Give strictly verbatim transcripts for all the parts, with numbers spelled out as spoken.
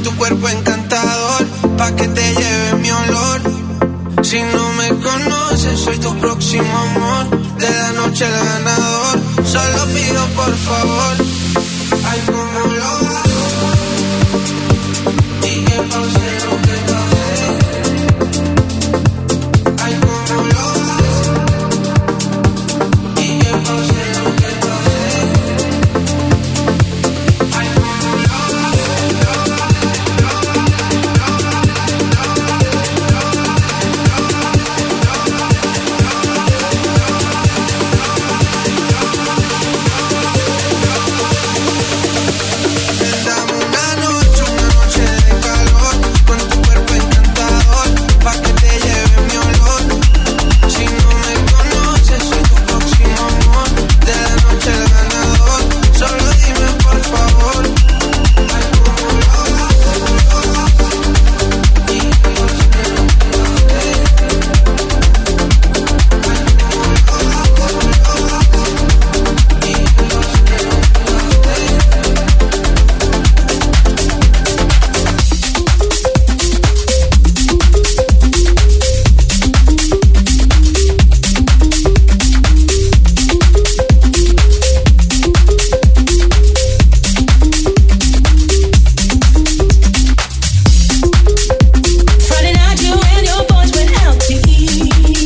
con tu cuerpo encantador, pa' que te lleve mi olor. Si no me conoces, soy tu próximo amor, de la noche el ganador. Solo pido por favor, ay, cómo lo hago, y que pase lo que pase. Ay, cómo lo hago, y que pase lo que pase. Ay, cómo lo hago, lo hago, lo hago, dame una noche, una noche de calor, con tu cuerpo encantador, pa' que te lleve mi olor. Si no me conoces, soy tu próximo amor, de la noche el ganador. Solo dime por favor, ay, cómo lo hago, y que pase lo que pase. Friday night, you and your boys went out to eat.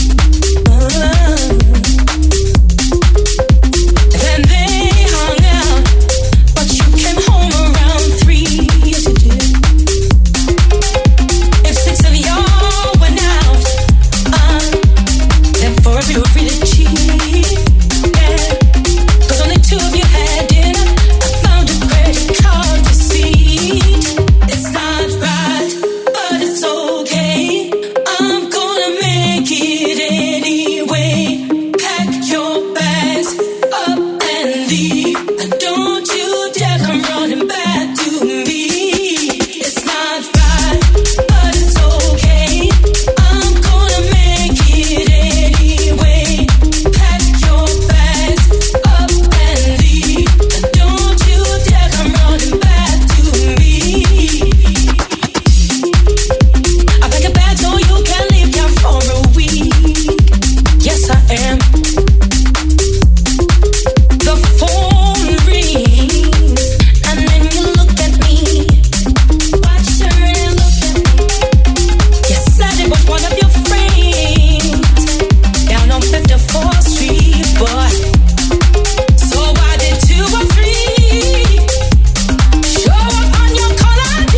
Then they hung out, but you came home around three. Yes, you did. If six of y'all went out, uh, then four of you were really cheap. Yeah, 'cause only two of you had dinner. I found a credit card receipt. It's not right, but it's okay. I'm gonna make it anyway. Pack your bags up and leave, and don't you dare come running back to me. It's not right, but it's okay. I'm gonna make it anyway. Pack your bags up and leave, and don't you dare come running back to me. I pack a bag so you can leave here for a week. Yes, I am. The phone rings, and then you look at me. Watch her and look at me. You said it was one of your friends down on fifty-fourth Street, boy. So why did two or three show up on your call I D?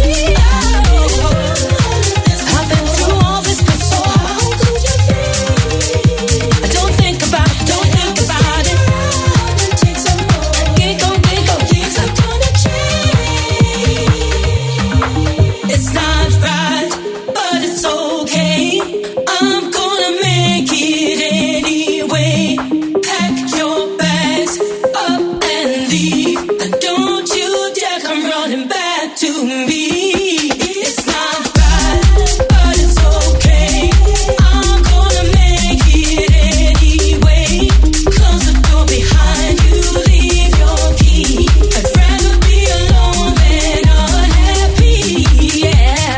I've been through all this before. How could you be? Don't think about it, don't think about it. Take some more. Giggle, giggle, things are gonna change. It's not right, but it's okay. I'm gonna make it anyway. Pack your bags up and leave, and don't you dare come running back to me. It's not right, but it's okay. I'm gonna make it anyway. Close the door behind you, leave your key. I'd rather be alone than unhappy, yeah.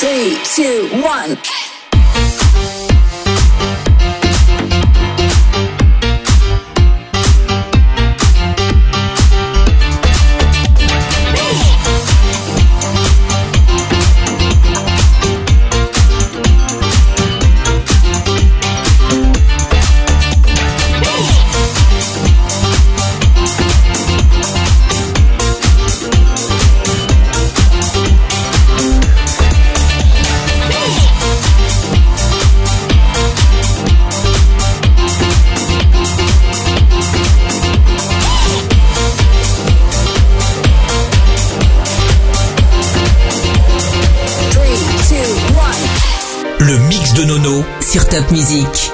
Three, two, one. Le mix de Nono sur Top Music.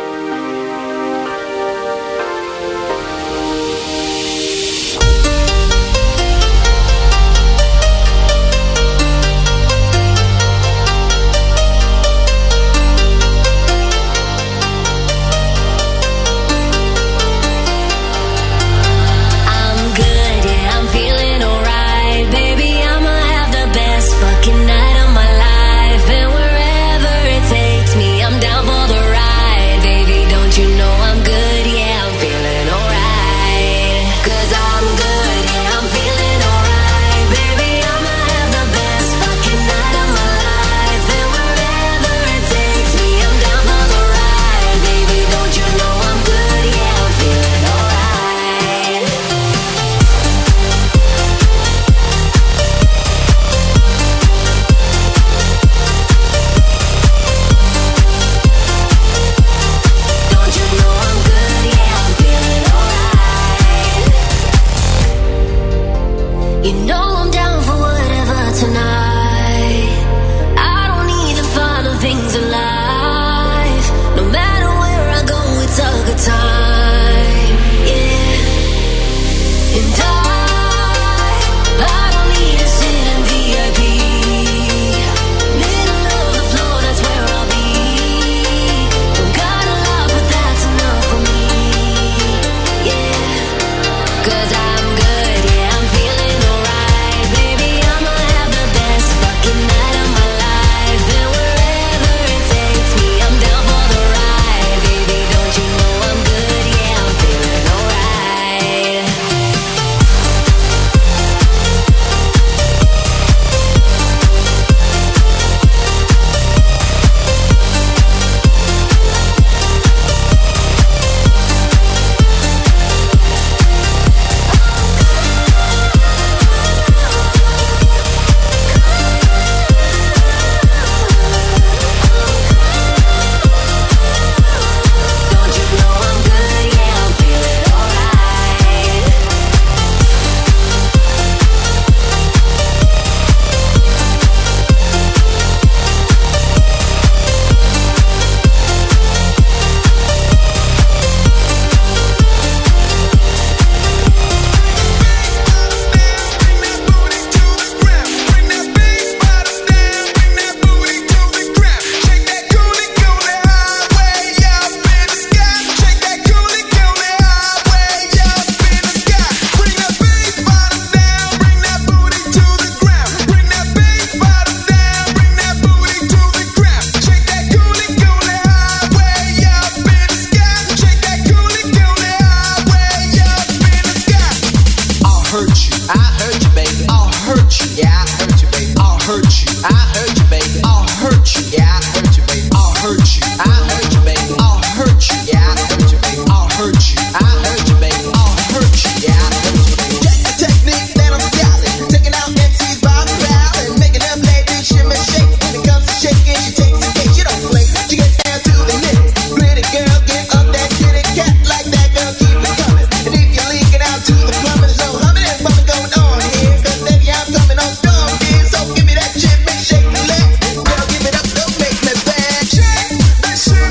Shake that shit.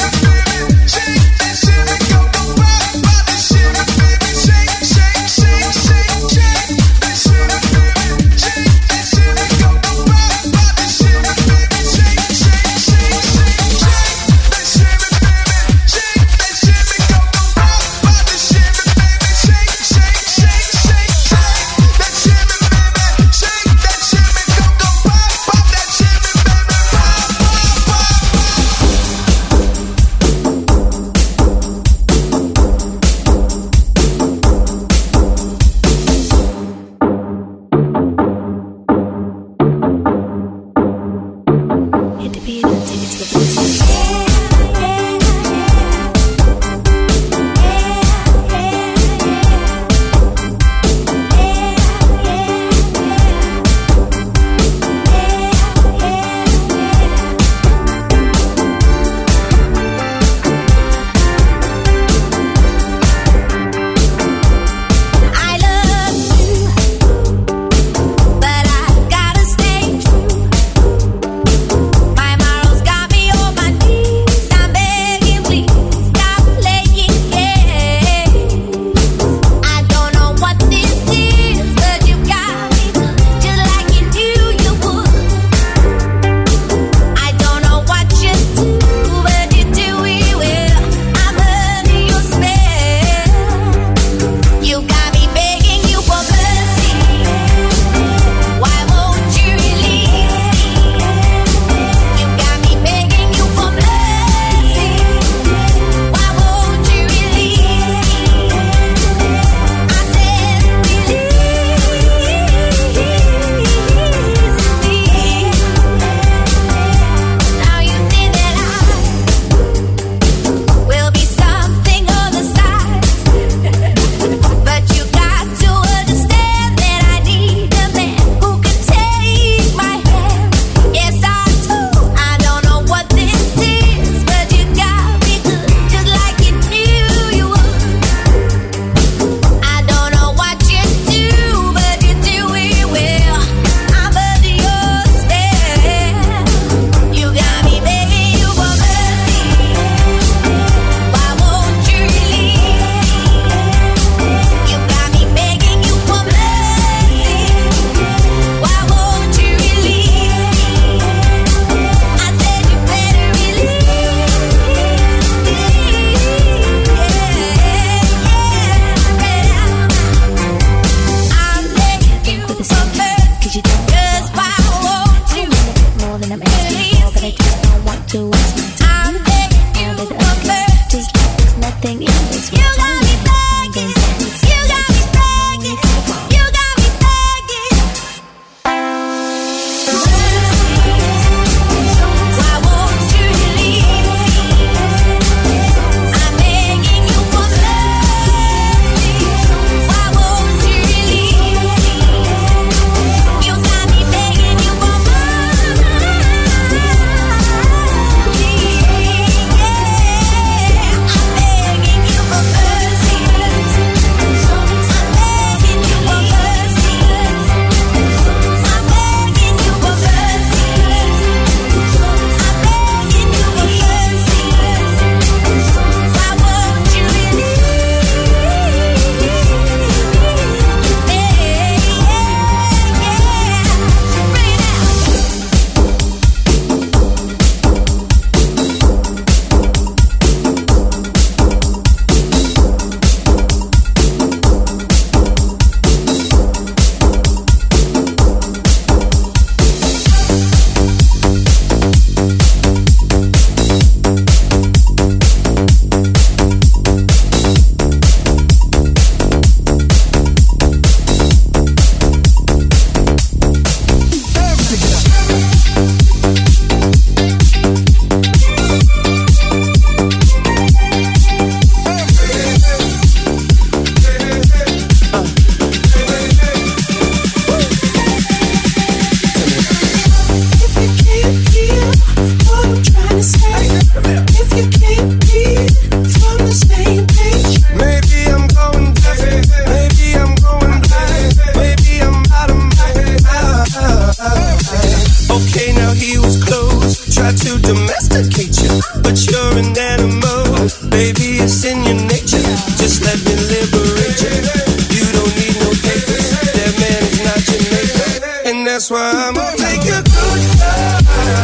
try to domesticate you, but you're an animal. Baby, it's in your nature. Just let me liberate you. You don't need no papers. That man is not your maker, and that's why I'm gonna take your good love.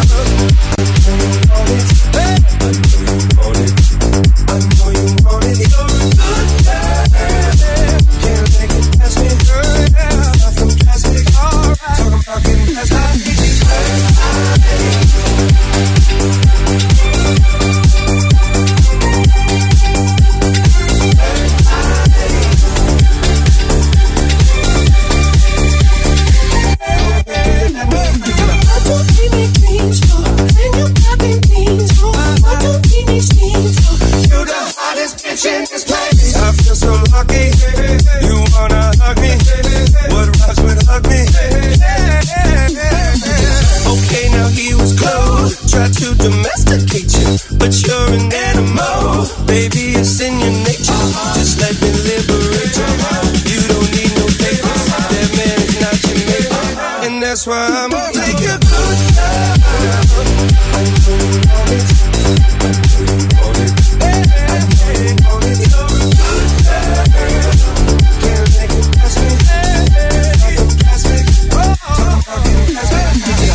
I know you want it. I know you want it. You're a good girl. Can't make it past me. Far from plastic. Alright. Talking about getting past my I feel so lucky. You wanna hug me? What rhymes with hug me? Okay, now he was close. Try to domesticate you, but you're an animal. Baby, it's in your nature. Just let me liberate you. You don't need no papers. That man is not your maker, and that's why I'm gonna take your good love. I know you want it. I know you want it. I know you want it. You're a good girl. Can't make it past me. Nothing plastic. Talking about getting past me.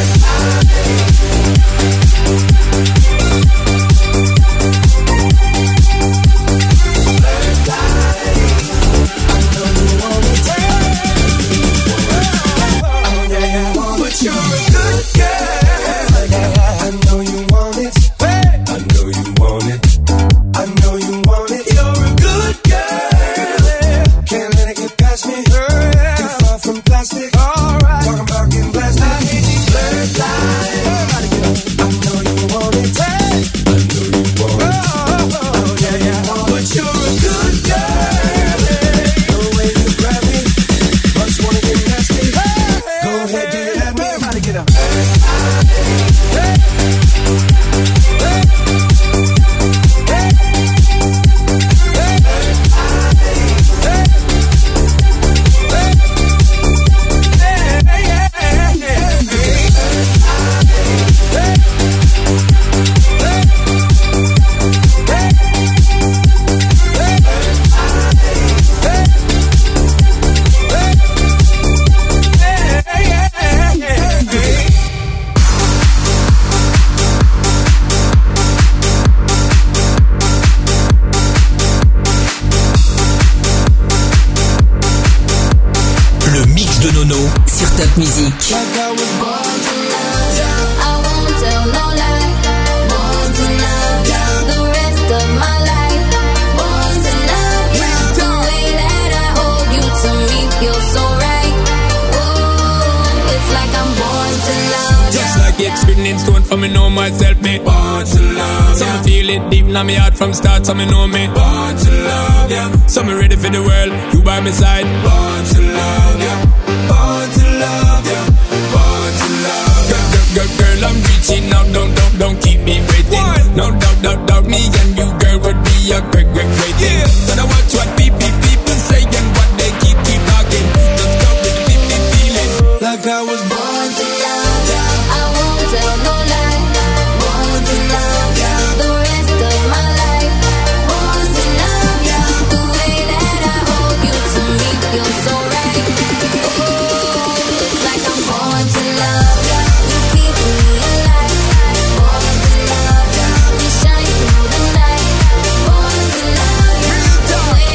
But you're a good girl. I know you want it. I know you want it. I know you want it. You're a good girl. Can't let it get past me. Too far from plastic. Alright. Talking about getting blasted. I hate these blurred lines. I know you want it. I know you want it. Oh, yeah, yeah. But you're a good girl. The way you grab me, must wanna get nasty. Go ahead, do it at me. Everybody get up. Top Music. Experience stone for me know myself, me born to love. Some feel it deep in my heart from start, some me know me born to love, yeah. Some me ready for the world, you by my side. Born to love, yeah. Born to love, yeah. Born to love. Girl, girl, girl, girl, I'm reaching out, don't, don't, don't keep me waiting. What? No doubt, doubt, doubt, me and you, girl, would be a great, great, great thing. Yeah. So now watch what people, people say and what they keep, keep talking. Just go with the deep, deep feeling. Like I was born to love, yeah. Tell no lie, born to love ya. The rest of my life, born to love ya. The way that I hold you to me feels so right. Oh, it's like I'm born to love ya. You keep me alive, born to love ya. You shine through the night, born to love ya. The way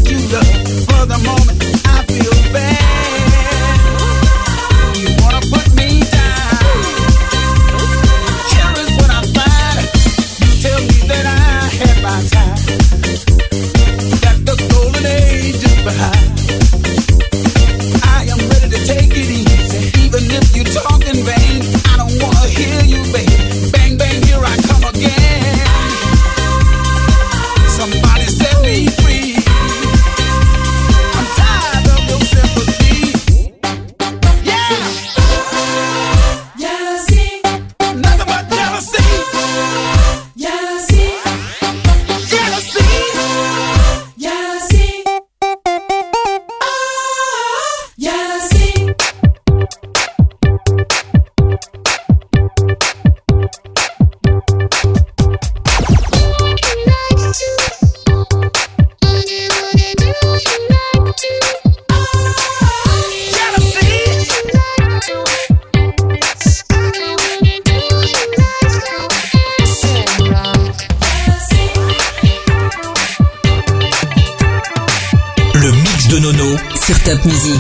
you love. For the moment, I feel bad. You wanna put me down. Here is what I find. You tell me that I had my time, that the golden age is behind. I am ready to take it easy, even if you talk in vain. I don't wanna hear you, baby. Bang, bang, here I come again. Somebody set me free. I'm tired of your sympathy. Yeah. Jealousy, Nothing but jealousy. jealousy, Jealousy. jealousy. Oh, jealousy. Le mix de Nono sur Top Music.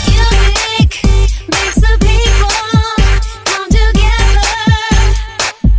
Makes the people come together.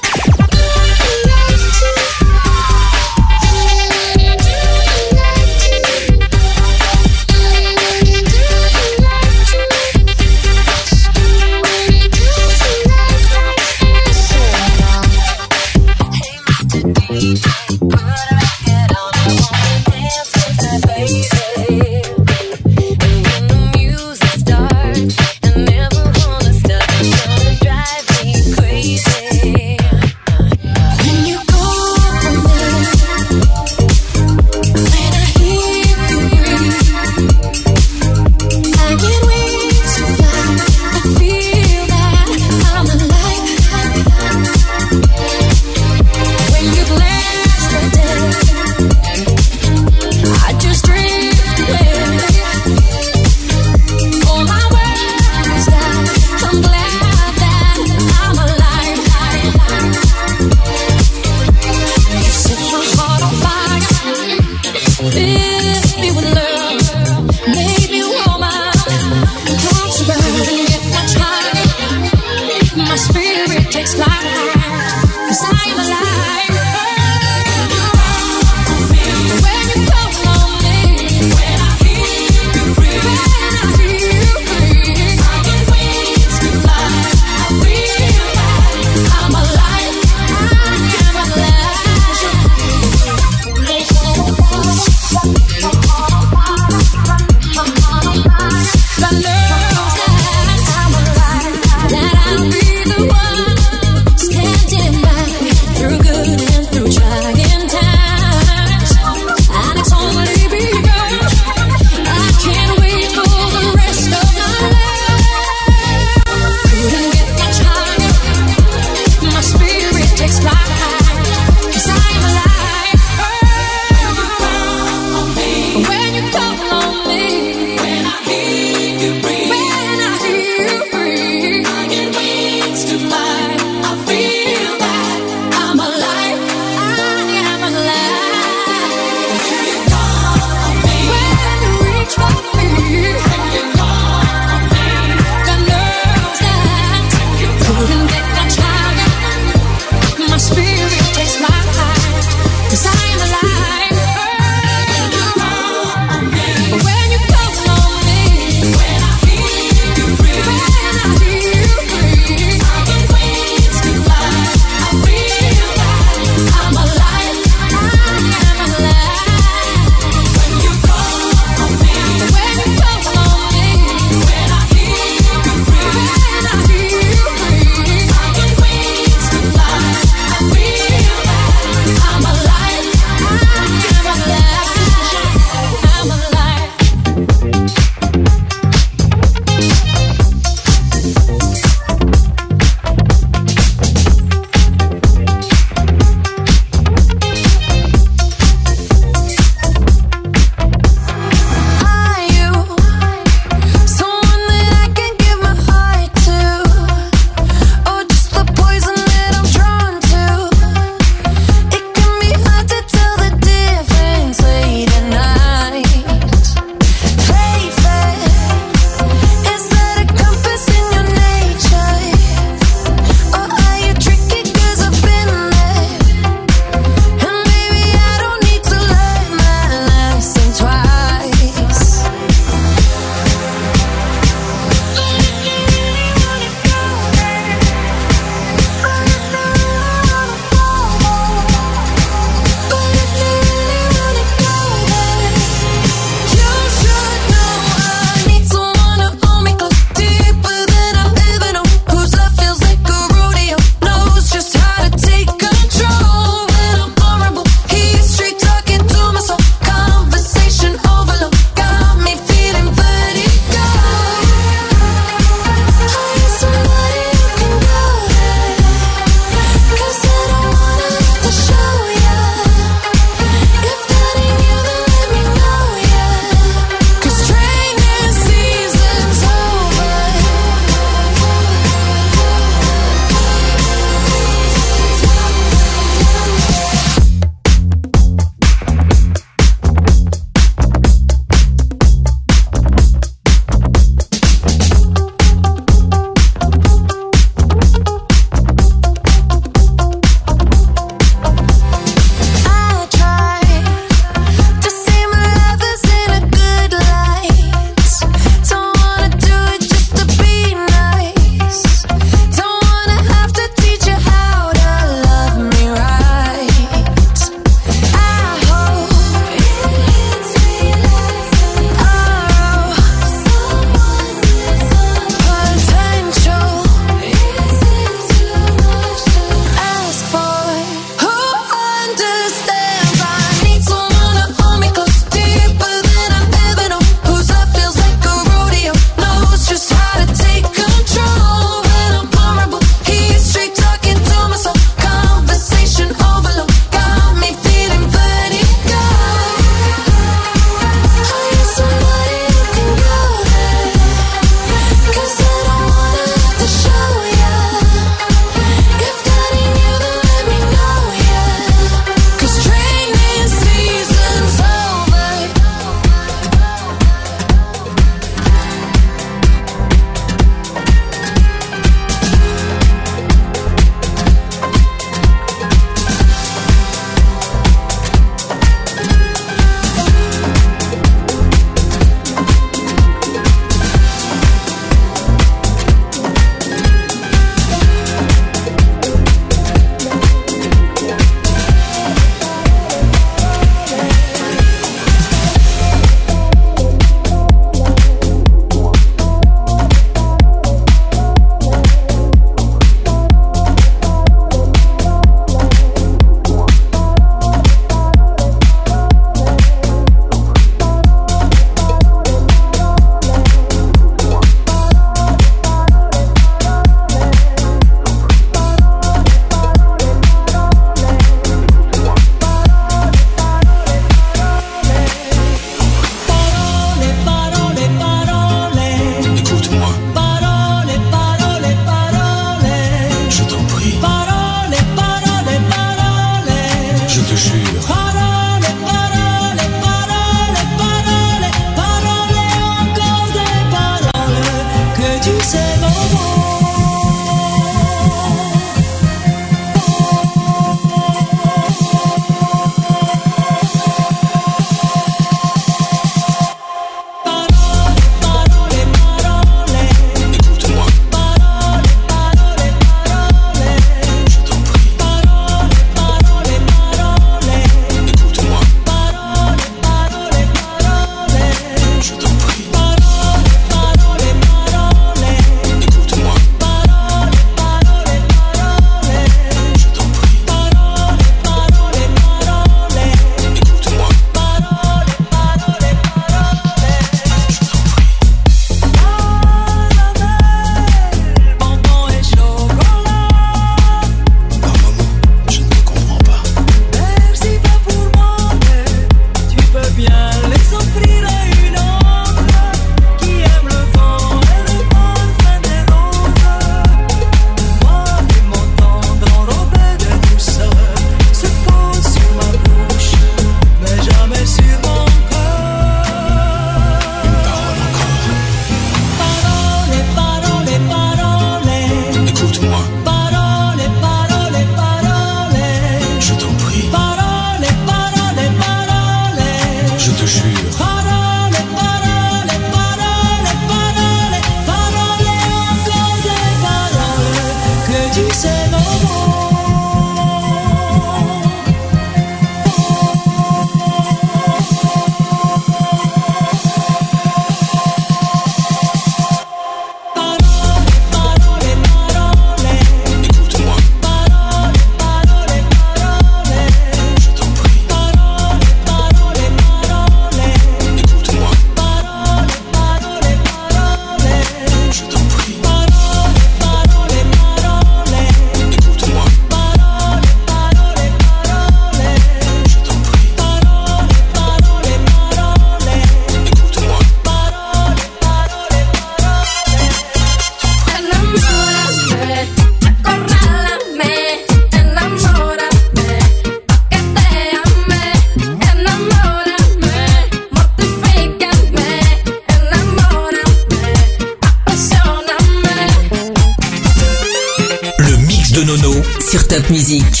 Top Music.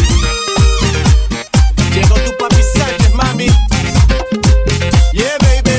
Llegó tu papi Sánchez, mami. Yeah, baby.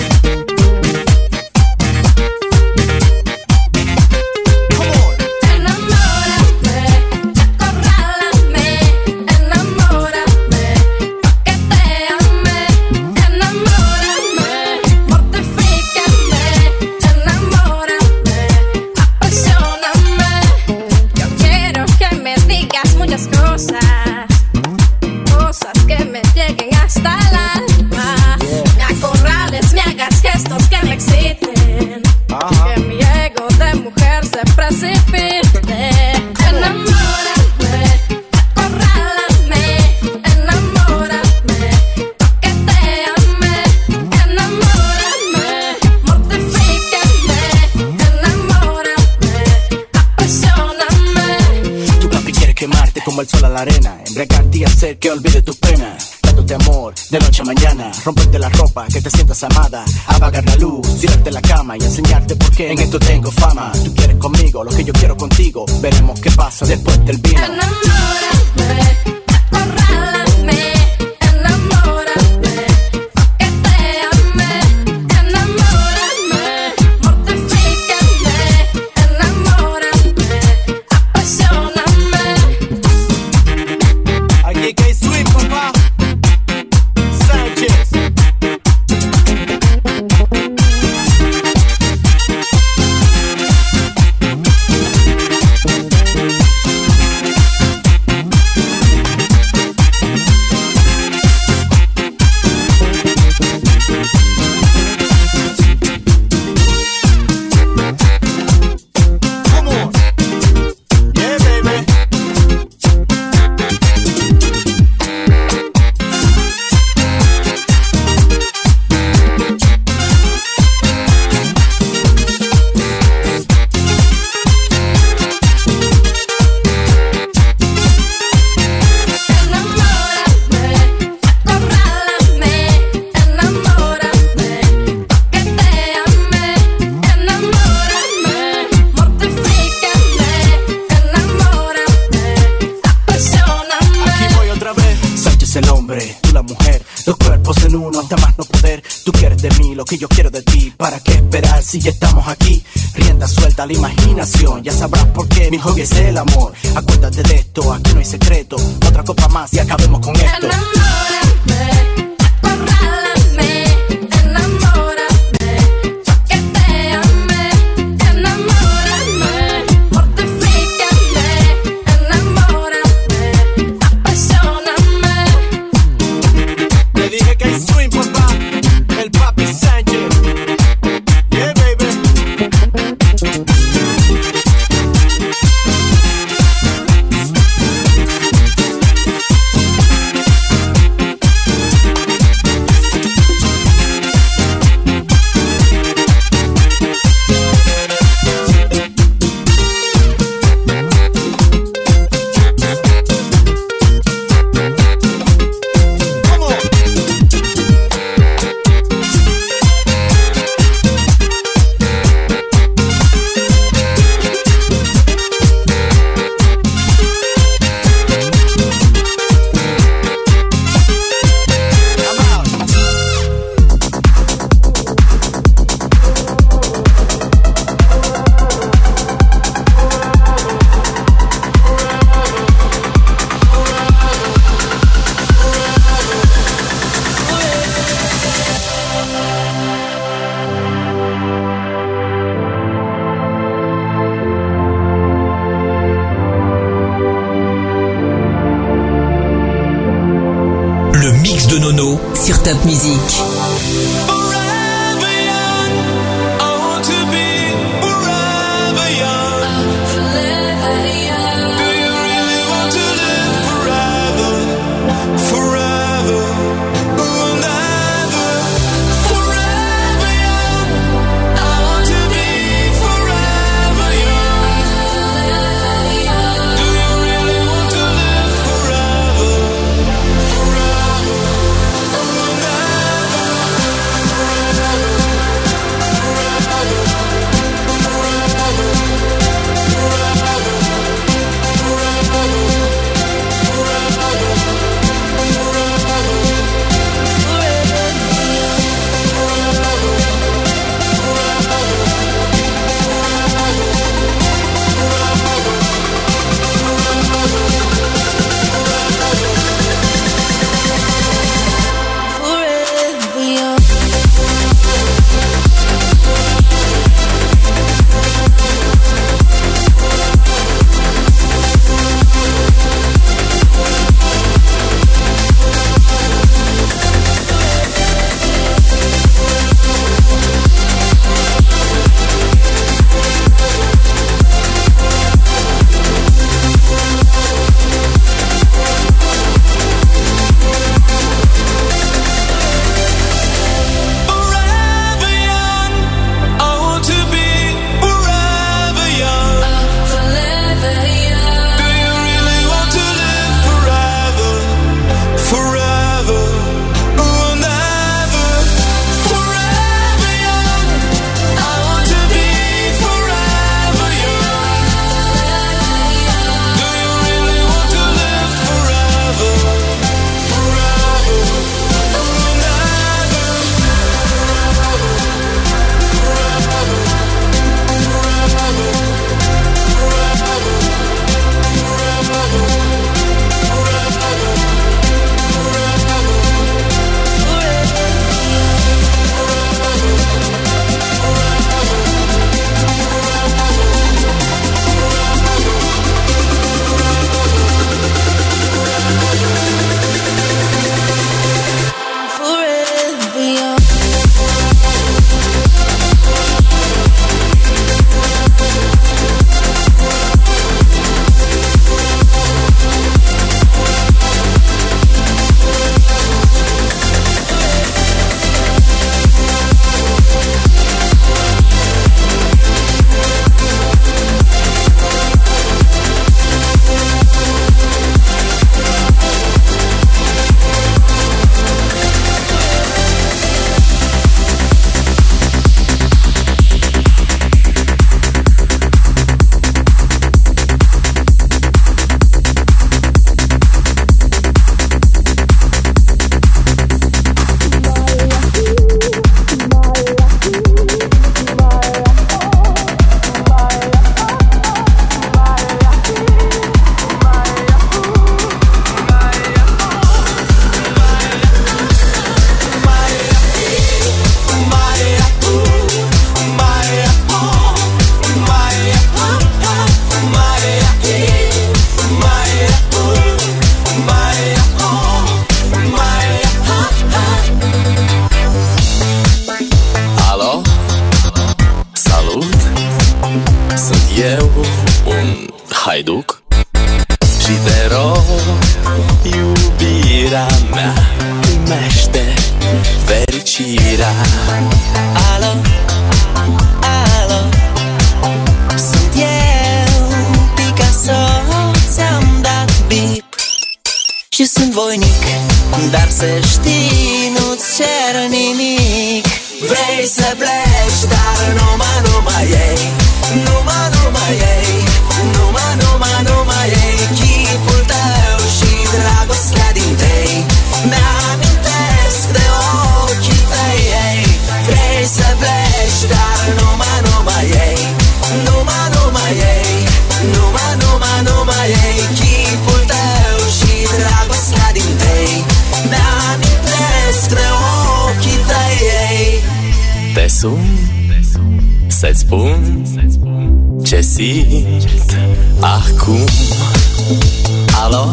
Come on. Enamórame, acorrálame, enamórame, toqueteame, enamórame, mortifícame, enamórame, apasioname. Yo quiero que me digas muchas cosas, cosas que me lleguen hasta el alma. Me acorrales, me hagas gestos que me exciten, que mi ego de mujer se precipite. Enamórame, acorrálame, enamórame, toqueteame, enamórame, mortifícame, enamórame, apasioname. Tu papi quiere quemarte como el sol a la arena, embriagarte y hacer que olvide tus penas. Dándote amor de noche a mañana, romperte la ropa, que te sientas amada, apagar la luz, tirarte en la cama y enseñarte por qué en esto tengo fama. Tú quieres conmigo lo que yo quiero contigo, veremos qué pasa después del vino. Enamórame, acorrálame, enamórame, toqueteame, enamórame, mortifícame, enamórame, apasioname. Aquí que hay swing, papá. Sánchez. Come on. Yeah, baby. Enamórame, acorrálame, enamórame, toqueteame, enamórame, mortifícame, enamórame, apasioname. Aquí voy otra vez. Sánchez el hombre, tú la mujer, dos cuerpos en uno hasta más no poder. Tú quieres de mí lo que yo quiero de ti. ¿Para qué esperar si ya estamos aquí? Rienda suelta a la imaginación, ya sabrás por qué mi hobby es el amor. Acuérdate de esto, aquí no hay secreto. Otra copa más y acabemos con esto. Enamórame, acorrálame, enamórame, toqueteame, enamórame, mortifícame, enamórame, apasioname. Te dije que hay swing, papá. El papi Sánchez. Yeah, baby. Come on. I'm out. Le mix de Nono sur Top Music. Forever young, I want to be forever young. Forever young. Do you really want to live forever? Forever, ooh, never. Forever young, I want to be forever young. Do you really want to live forever? Forever, ooh, never. fericirea. Alo, alo, sunt eu, Picasso, ți-am dat bip și sunt voinic, dar să știi, nu-ți cer nimic. Vrei să pleci, dar numai, numai ei, numai, numai ei, numai, numai, numai ei, chipul tău și dragostea din tei, mi-amintesc de ochii tăi, ei. Vrei să pleci, dar numai, numai ei, numai, numai ei, numai, numai, numai ei, chipul tău și dragostea din tei, mi-amintesc de ochii tăi, ei. Te sun să-ți spun ce simt acum. Alo,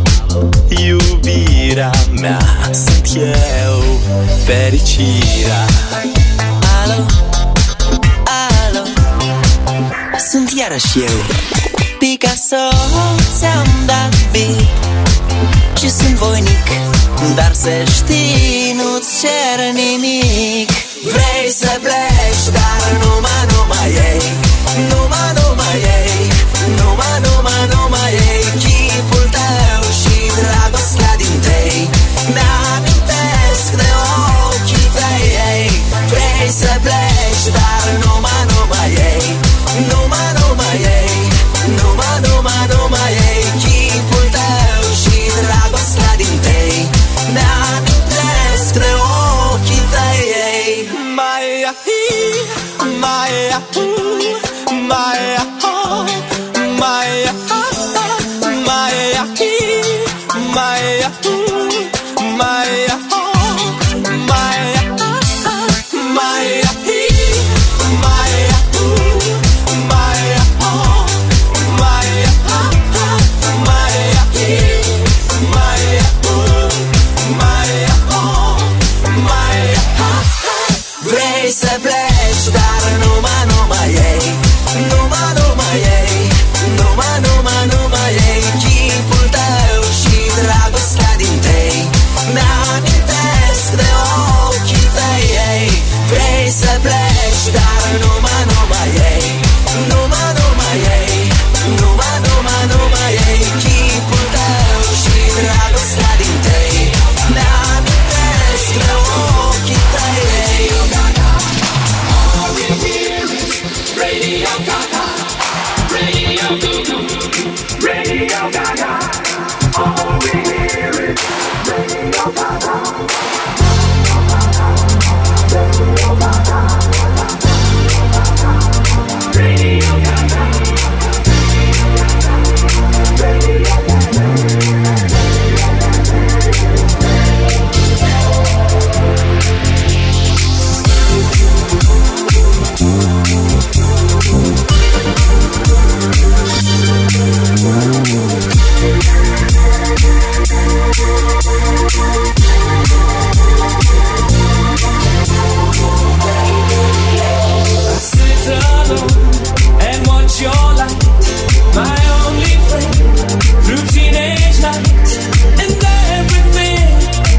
iubirea mea, sunt eu, fericirea. Alo, alo, sunt iarăși eu, Picasso, ți-am dat bip și sunt voinic, dar să știi, nu-ți cer nimic. Vrei să pleci, dar numai, numai ei, numai, numai ei, numai, numai, numai ei, chipul tău și dragostea din tei, mi-amintesc de ochii tăi, ei. Vrei să pleci, dar numai, numai ei, numai, numai ei, numai, numai, numai ei, chipul tău și dragostea din tei, mi-amintesc de ochii tăi, ei. Maya, Maya, Maya, Maya, Maya, Maya, Maya, Maya, Maya, Maya, Maya, Maya, Maya, Maya, vrei să pleci, dar numai, numai ei, numai, numai ei, numai, numai, numai ei, chipul tău și dragostea din tei, mi-amintesc de ochii tăi, ei. Vrei să pleci, dar numai, numai ei, numai, numai ei, numai, numai, numai ei, chipul tău și dragostea din tei, mi-amintesc de ochii tăi, ei. Radio Gaga, Radio Gaga, Radio Gaga, all we hear is Radio Gaga.